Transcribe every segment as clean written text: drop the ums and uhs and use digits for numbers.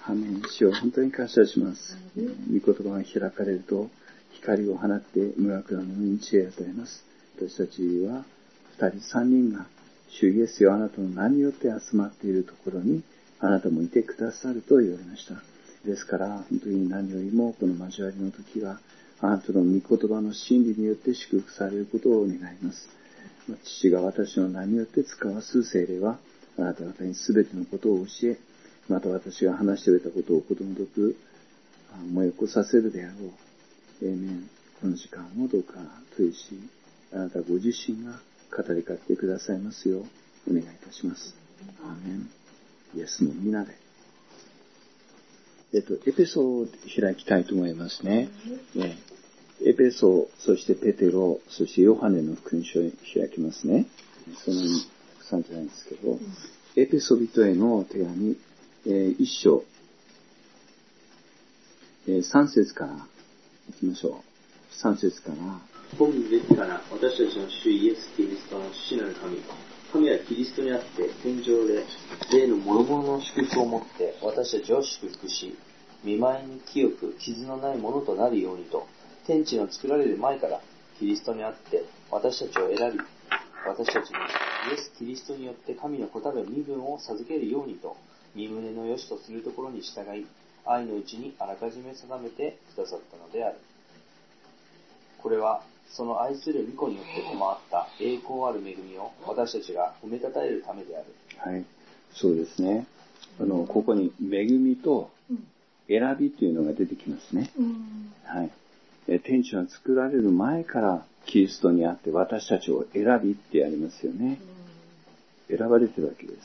アーメン。主を本当に感謝します。御言葉が開かれると光を放って無学なものに知恵を与えます。私たちは2人3人が主イエスよ、あなたの名によって集まっているところにあなたもいてくださると言われました。ですから本当に何よりもこの交わりの時はあなたの御言葉の真理によって祝福されることを願います。父が私の名によって使わす聖霊はあなた方に全てのことを教え、また私が話しておいたことをことごとく思い起こさせるであろう。エーメン。この時間をどうか問いし、あなたご自身が語りかけてくださいますようお願いいたします。アーメン。イエスの皆で。エペソを開きたいと思いますね。エペソ、そしてペテロ、そしてヨハネの福音書を開きますね。そんなにたくさんじゃないんですけど、エペソ人への手紙、一章、3節からいきましょう。3節から。 本べきから私たちの主イエス・キリストの父なる神はキリストにあって天上で霊の諸々の祝福をもって私たちを祝福し、見舞いに清く傷のないものとなるようにと、天地の作られる前からキリストにあって私たちを選び、私たちにイエス・キリストによって神の子たる身分を授けるようにと、身旨の良しとするところに従い、愛のうちにあらかじめ定めてくださったのである。これはその愛する御子によって賜った栄光ある恵みを私たちが褒めたたえるためである。 はい、そうですね。ここに恵みと選びというのが出てきますね。はい。天地が作られる前からキリストにあって私たちを選びってありますよね。選ばれてるわけです。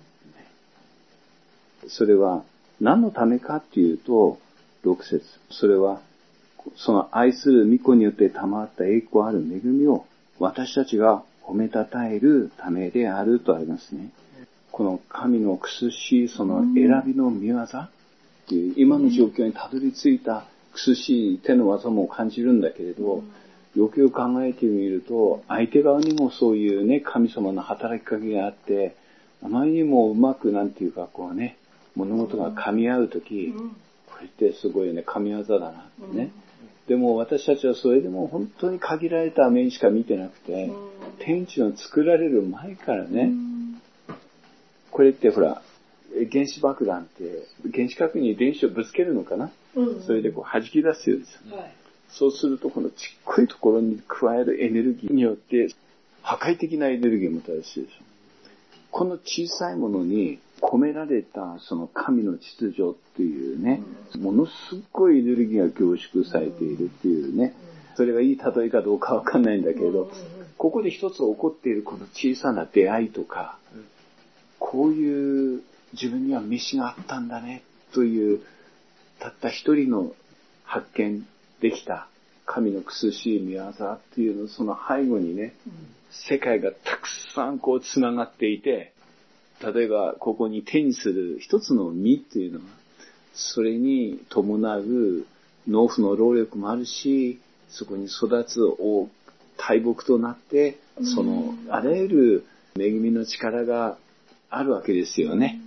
それは何のためかっていうと、6節。それはその愛する御子によって賜った栄光ある恵みを私たちが褒めたたえるためであるとありますね。この神の苦しいその選びの御業っていう今の状況にたどり着いた苦しい手の技も感じるんだけれど、よくよく考えてみると相手側にもそういうね神様の働きかけがあって、あまりにもうまくなんていうかこうね物事が噛み合うとき、これってすごいね神業だなってね。でも私たちはそれでも本当に限られた面しか見てなくて、天地の作られる前からね、これってほら原子爆弾って原子核に電子をぶつけるのかな、それでこう弾き出すようですよね、そうするとこのちっこいところに加えるエネルギーによって破壊的なエネルギーをもたらすでしょ。この小さいものに込められたその神の秩序っていうね、ものすごいエネルギーが凝縮されているっていうね、それがいい例えかどうかわかんないんだけど、ここで一つ起こっているこの小さな出会いとか、こういう自分には召しがあったんだねというたった一人の発見できた神の苦しい御業っていうの、その背後にね、世界がたくさんこうつながっていて、例えばここに手にする一つの実っていうのは、それに伴う農夫の労力もあるし、そこに育つ大木となって、そのあらゆる恵みの力があるわけですよね。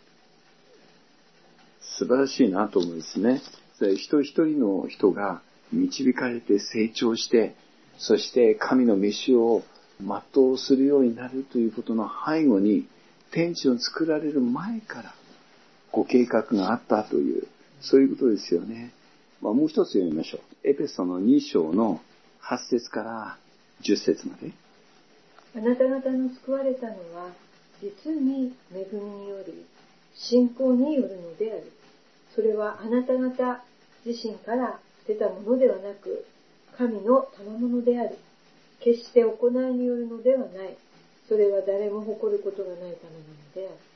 素晴らしいなと思うんですね。一人一人の人が導かれて成長して、そして神の召しを全うするようになるということの背後に、天地を作られる前からご計画があったという、そういうことですよね。もう一つ読みましょう。エペソの2章の8節から10節まで。 あなた方の救われたのは実に恵みにより信仰によるのである。それはあなた方自身から出たものではなく、神の賜物である。決して行いによるのではない。それは誰も誇ることがないためなのである。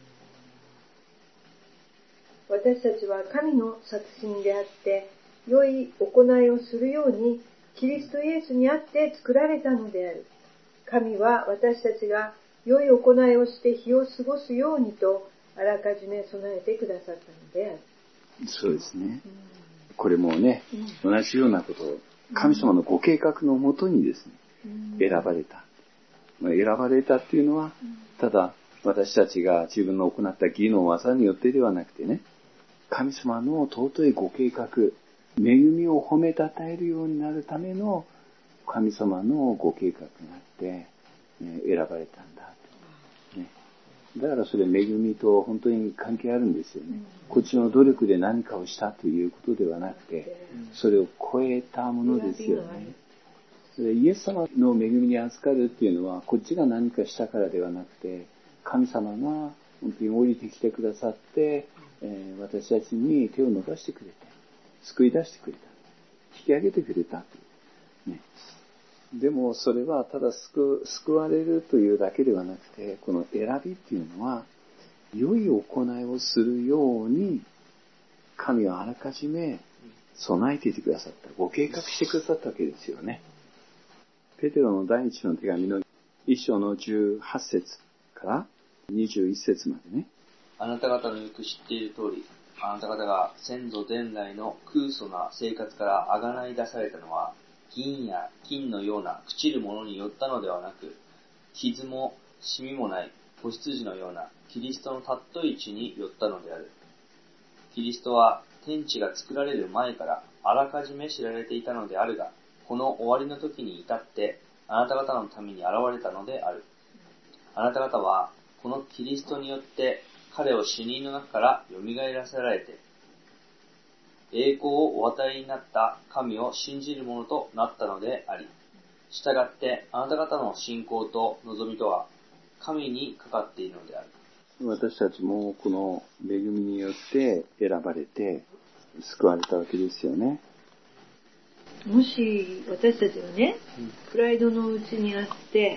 私たちは神の作品であって、良い行いをするようにキリストイエスにあって作られたのである。神は私たちが良い行いをして日を過ごすようにとあらかじめ備えてくださったのである。 そうですね。これもね、同じようなことを神様のご計画のもとにですね、選ばれた。選ばれたっていうのは、ただ私たちが自分の行った義の技によってではなくてね、 神様の尊いご計画、恵みを褒めたたえるようになるための神様のご計画があって、選ばれたんだと、ね。だからそれ恵みと本当に関係あるんですよね。こっちの努力で何かをしたということではなくて、それを超えたものですよね。それイエス様の恵みに預かるっていうのは、こっちが何かしたからではなくて、神様が本当に降りてきてくださって、私たちに手を伸ばしてくれて、救い出してくれた。引き上げてくれたという、ね。でもそれはただ救われるというだけではなくて、この選びっていうのは、良い行いをするように、神はあらかじめ備えていてくださった。ご計画してくださったわけですよね。ペテロの第一の手紙の1章の18節から21節までね。 あなた方のよく知っている通り、あなた方が先祖伝来の空疎な生活からあがない出されたのは、銀や金のような朽ちるものによったのではなく、傷もシミもない子羊のようなキリストの尊い血によったのである。キリストは天地が作られる前からあらかじめ知られていたのであるが、この終わりの時に至ってあなた方のために現れたのである。あなた方はこのキリストによって彼を死人の中から蘇らせられて、栄光をお与えになった神を信じる者となったのであり、したがってあなた方の信仰と望みとは神にかかっているのである。 私たちもこの恵みによって選ばれて救われたわけですよね。 もし私たちがね、プライドのうちにあって、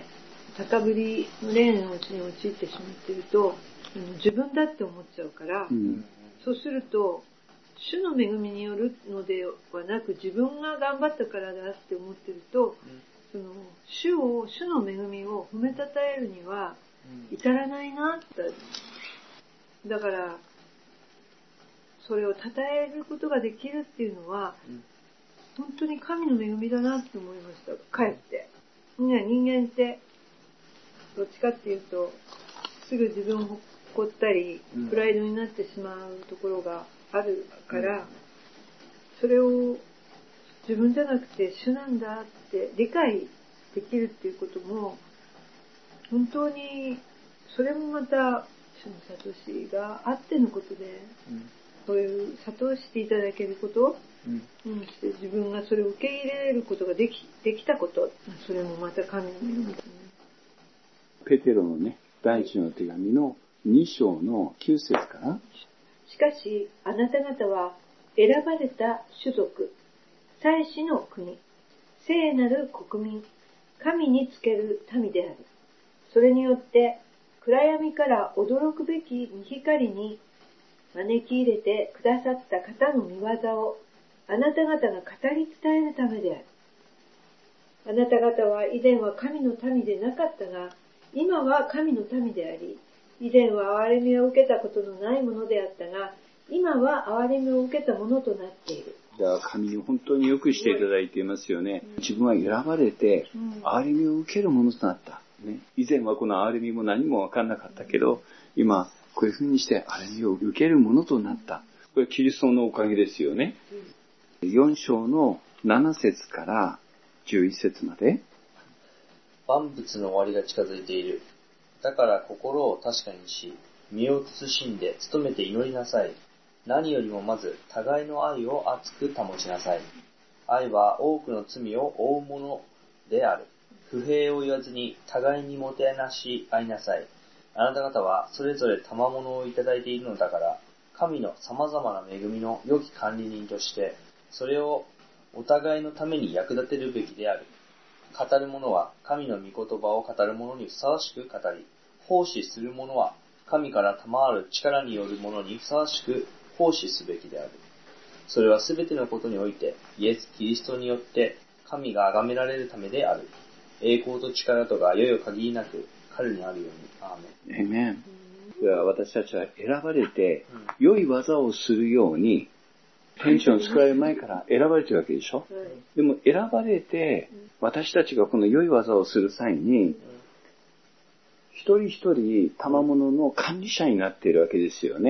高ぶりの霊のうちに陥ってしまっていると、自分だって思っちゃうから、そうすると、主の恵みによるのではなく、自分が頑張ったからだって思ってると、主の恵みを褒めたたえるには至らないなって。だから、それを称えることができるっていうのは、本当に神の恵みだなって思いました。かえって。人間って、どっちかっていうと、すぐ自分を誇ったり、プライドになってしまうところがあるから、それを自分じゃなくて主なんだって理解できるっていうことも、本当に、それもまた、主の悟しがあってのことで、そういう悟していただけること、して自分がそれを受け入れることができたこと、それもまた神の恵みですね。 ペテロのね、第一の手紙の2章の9節から。 しかし、あなた方は選ばれた種族、祭司の国、聖なる国民、神につける民である。それによって、暗闇から驚くべき御光に招き入れてくださった方の御業をあなた方が語り伝えるためである。あなた方は以前は神の民でなかったが、今は神の民であり、以前は憐れみを受けたことのないものであったが、今は憐れみを受けたものとなっている。 じゃあ神に本当によくしていただいていますよね。自分は選ばれて憐れみを受けるものとなった。ね、以前はこの憐れみも何も分からなかったけど、今こういうふうにして憐れみを受けるものとなった。これキリストのおかげですよね。4章の7節から11節まで。 万物の終わりが近づいている。だから心を確かにし、身を慎んで努めて祈りなさい。何よりもまず互いの愛を熱く保ちなさい。愛は多くの罪を負うものである。不平を言わずに互いにもてなし合いなさい。あなた方はそれぞれ賜物をいただいているのだから、神の様々な恵みの良き管理人として、それをお互いのために役立てるべきである。語る者は神の御言葉を語る者にふさわしく語り、奉仕する者は神から賜る力による者にふさわしく奉仕すべきである。それはすべてのことにおいて、イエス・キリストによって神が崇められるためである。栄光と力とがよよ限りなく彼にあるように。アーメン。 アーメン。では私たちは選ばれて、良い技をするように、天使の作られる前から選ばれてるわけでしょ。でも選ばれて、私たちがこの良い技をする際に、一人一人賜物の管理者になっているわけですよね。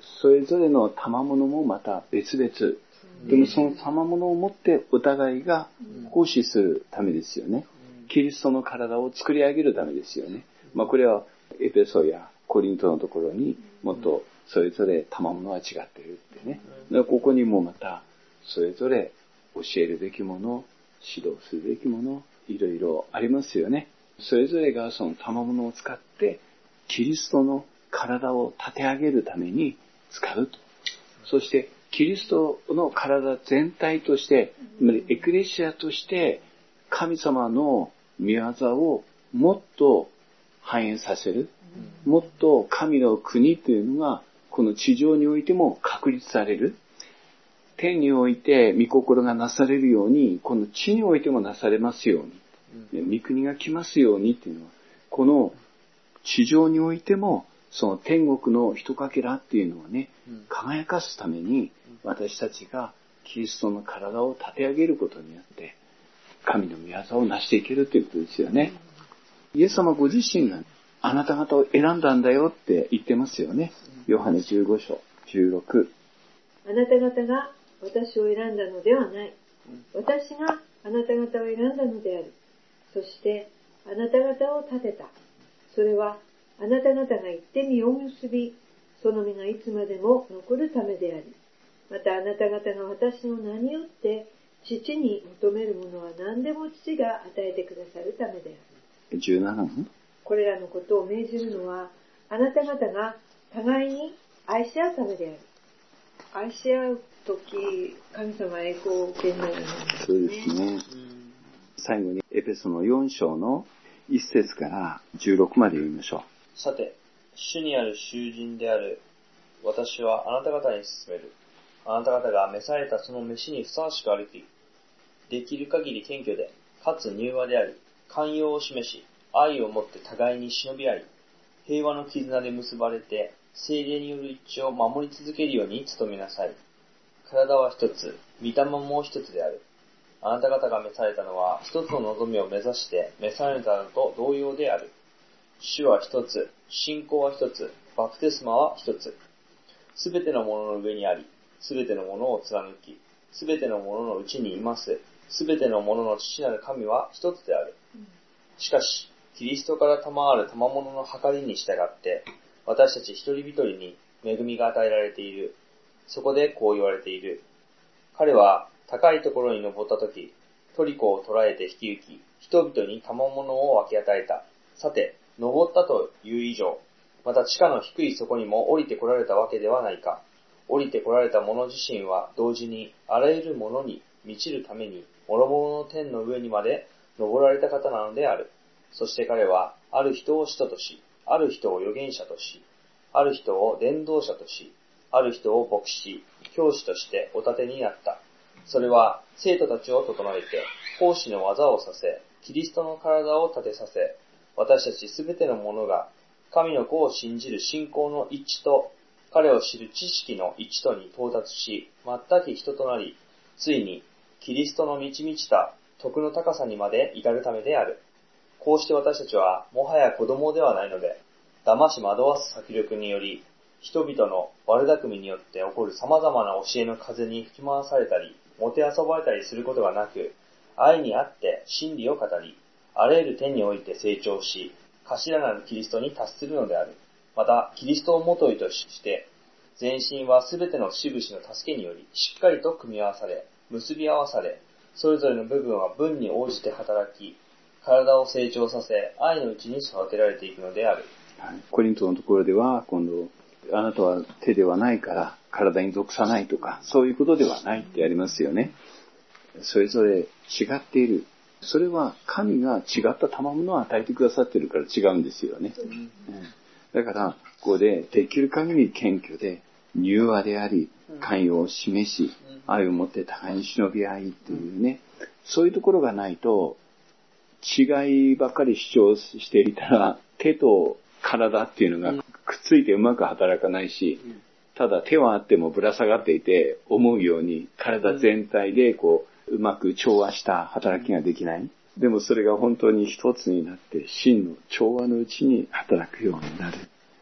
それぞれの賜物もまた別々。でもその賜物を持ってお互いが奉仕するためですよね。キリストの体を作り上げるためですよね。これはエペソやコリントのところにもっとそれぞれ賜物は違ってるってね。ここにもまたそれぞれ教えるべきもの、指導するべきもの、いろいろありますよね。それぞれがその賜物を使ってキリストの体を立て上げるために使うと。そしてキリストの体全体として、つまりエクレシアとして神様の御業をもっと反映させる。もっと神の国というのがこの地上においても確立される。天において御心がなされるように、この地においてもなされますように。御国が来ますようにっていうのは、この地上においてもその天国の一かけらっていうのをね、輝かすために私たちがキリストの体を立て上げることによって神の御業を成していけるということですよね。イエス様ご自身があなた方を選んだんだよって言ってますよね。ヨハネ15章16。 あなた方が私を選んだのではない。私があなた方を選んだのである。そしてあなた方を立てた。それはあなた方が行って実を結び、その実がいつまでも残るためであり、またあなた方が私の名によって父に求めるものは何でも父が与えてくださるためである。 17。 これらのことを命じるのは、あなた方が互いに愛し合うためである。愛し合うとき、神様栄光を受けになるんですね。 そうですね。最後にエペソの4章の1節から16まで読みましょう。 さて、主にある囚人である私はあなた方に勧める。あなた方が召されたその召しにふさわしく歩き、できる限り謙虚で、かつ柔和であり、寛容を示し、愛をもって互いに忍び合い、平和の絆で結ばれて、聖霊による一致を守り続けるように努めなさい。体は一つ、御霊も一つである。あなた方が召されたのは、一つの望みを目指して召されたのと同様である。主は一つ、信仰は一つ、バプテスマは一つ。すべてのものの上にあり、すべてのものを貫き、すべてのもののうちにいます。すべてのものの父なる神は一つである。しかし、キリストから賜る賜物の計りに従って、私たち一人一人に恵みが与えられている。そこでこう言われている。彼は高いところに登ったとき、トリコを捉えて引き行き、人々に賜物を分け与えた。さて、登ったという以上、また地下の低い底にも降りて来られたわけではないか。降りて来られた者自身は同時にあらゆるものに満ちるために、諸々の天の上にまで登られた方なのである。そして彼は、ある人を使徒とし、ある人を預言者とし、ある人を伝道者とし、ある人を牧師、教師としてお立てになった。それは、生徒たちを整えて、奉仕の技をさせ、キリストの体を立てさせ、私たちすべての者が、神の子を信じる信仰の一致と、彼を知る知識の一致とに到達し、全き人となり、ついに、キリストの満ち満ちた徳の高さにまで至るためである。こうして私たちは、もはや子供ではないので、騙し惑わす策略により、人々の悪巧みによって起こる様々な教えの風に吹き回されたり、もてあそばれたりすることがなく、愛にあって真理を語り、あらゆる点において成長し、頭なるキリストに達するのである。また、キリストをもといとして、全身はすべての節々の助けにより、しっかりと組み合わされ、結び合わされ、それぞれの部分は分に応じて働き、体を成長させ、愛のうちに育てられていくのである。 はい、コリントのところでは、今度、あなたは手ではないから体に属さないとか、そういうことではないってありますよね。それぞれ違っている。それは神が違った賜物を与えてくださっているから違うんですよね。だから、ここでできる限り謙虚で、柔和であり、寛容を示し、愛を持って互いに忍び合いっていうね、そういうところがないと、違いばっかり主張していたら、手と体っていうのがくっついてうまく働かないし、ただ手はあってもぶら下がっていて、思うように体全体でうまく調和した働きができない。でもそれが本当に一つになって、真の調和のうちに働くようになる。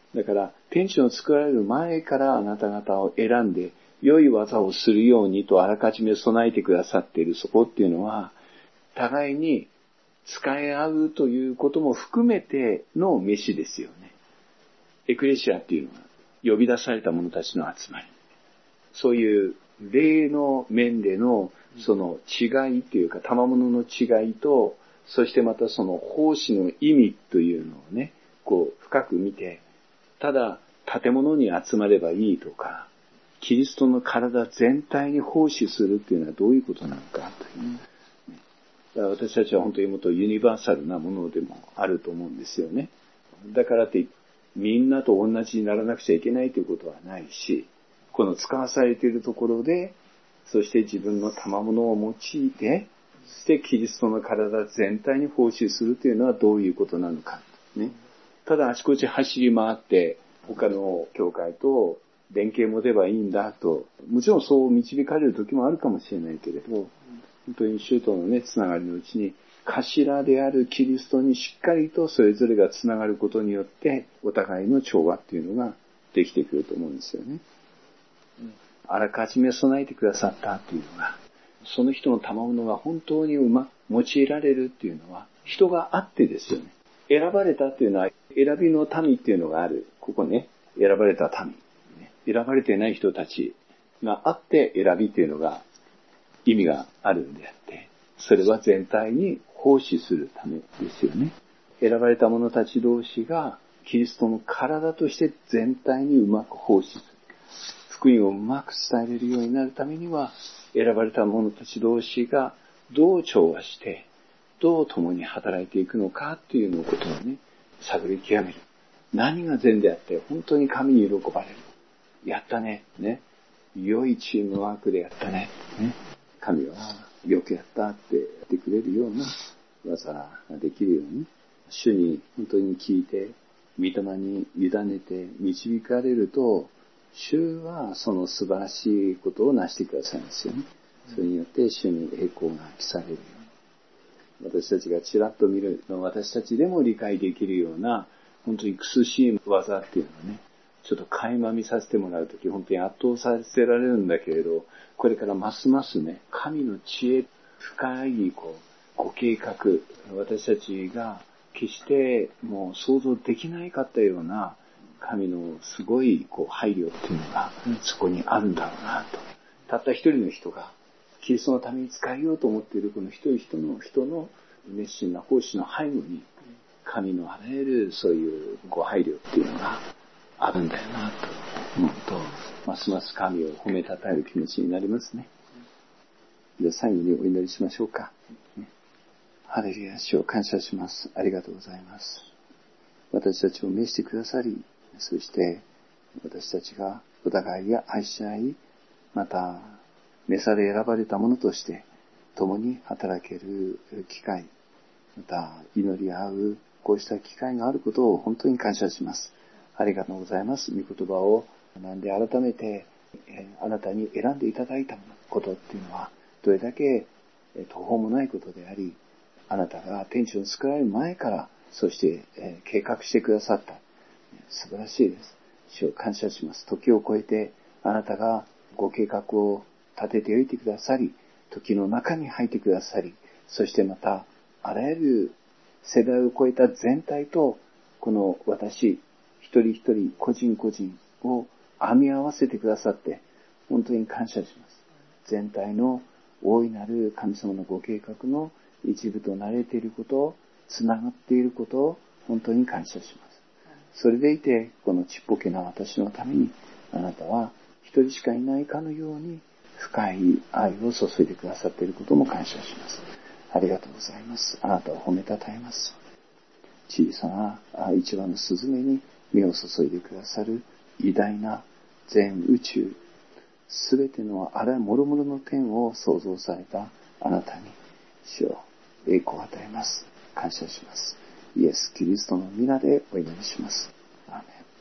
だから、天地の作られる前からあなた方を選んで、良い技をするようにとあらかじめ備えてくださっているそこっていうのは、互いに使い合うということも含めての飯ですよね。エクレシアっていうのは呼び出された者たちの集まり。そういう霊の面でのその違いというか、賜物の違いと、そしてまたその奉仕の意味というのをね、こう深く見て、ただ建物に集まればいいとか、キリストの体全体に奉仕するっていうのはどういうことなのかという。だから私たちは本当にもっとユニバーサルなものでもあると思うんですよね。だからってみんなと同じにならなくちゃいけないということはないし、この使わされているところで、そして自分の賜物を用いて、そしてキリストの体全体に奉仕するというのはどういうことなのか、ね。ただあちこち走り回って他の教会と連携も出ばいいんだと、もちろんそう導かれる時もあるかもしれないけれど、本当に宗徒のね、つながりのうちに、頭であるキリストにしっかりとそれぞれがつながることによって、お互いの調和っていうのができてくると思うんですよね。あらかじめ備えてくださったっていうのが、その人の賜物が本当に用いられるっていうのは、人があってですよね。選ばれたっていうのは、選びの民っていうのがある。ここね、選ばれた民。選ばれていない人たちがあって選びっていうのが意味があるんであって、それは全体に奉仕するためですよね。選ばれた者たち同士がキリストの体として全体にうまく奉仕する。福音をうまく伝えれるようになるためには、選ばれた者たち同士がどう調和して、どう共に働いていくのかっていうのことをね、探り極める。何が善であって本当に神に喜ばれる。やったね。ね。良いチームワークでやったね。ね。神はよくやったって言ってくれるような技ができるように、主に本当に聞いて、御霊に委ねて導かれると、主はその素晴らしいことを成してくださいますよね。それによって主に栄光が来されるように。私たちがちらっと見るの私たちでも理解できるような、本当に苦しい技っていうのはね、ちょっと垣間見させてもらうとき、本当に圧倒させられるんだけれど、これからますますね、神の知恵、深いご計画、私たちが決してもう想像できないかったような神のすごい配慮っていうのがそこにあるんだろうなと。たった一人の人がキリストのために使えようと思っているこの一人人の熱心な奉仕の背後に神のあらゆるそういうご配慮っていうのがあるんだよなと思うと、ますます神を褒めたたえる気持ちになりますね。では最後にお祈りしましょうか。ハレルヤ、主を感謝します。ありがとうございます。私たちを召してくださり、そして私たちがお互いが愛し合い、また召され選ばれた者として共に働ける機会、また祈り合うこうした機会があることを本当に感謝します。ありがとうございます。御言葉を学んで改めてあなたに選んでいただいたことっていうのはどれだけ途方もないことであり、あなたが天地を作られる前からそして計画してくださった。素晴らしいです。主を感謝します。時を超えてあなたがご計画を立てておいてくださり、時の中に入ってくださり、そしてまたあらゆる世代を超えた全体とこの私一人一人個人個人を編み合わせてくださって本当に感謝します。全体の大いなる神様のご計画の一部となれていることを、つながっていることを本当に感謝します。それでいてこのちっぽけな私のためにあなたは一人しかいないかのように深い愛を注いでくださっていることも感謝します。ありがとうございます。あなたを褒めたたえます。小さな一羽のスズメに身を注いでくださる偉大な全宇宙、すべてのあらゆる諸々の天を創造されたあなたに主を栄光を与えます。感謝します。イエス・キリストの皆でお祈りします。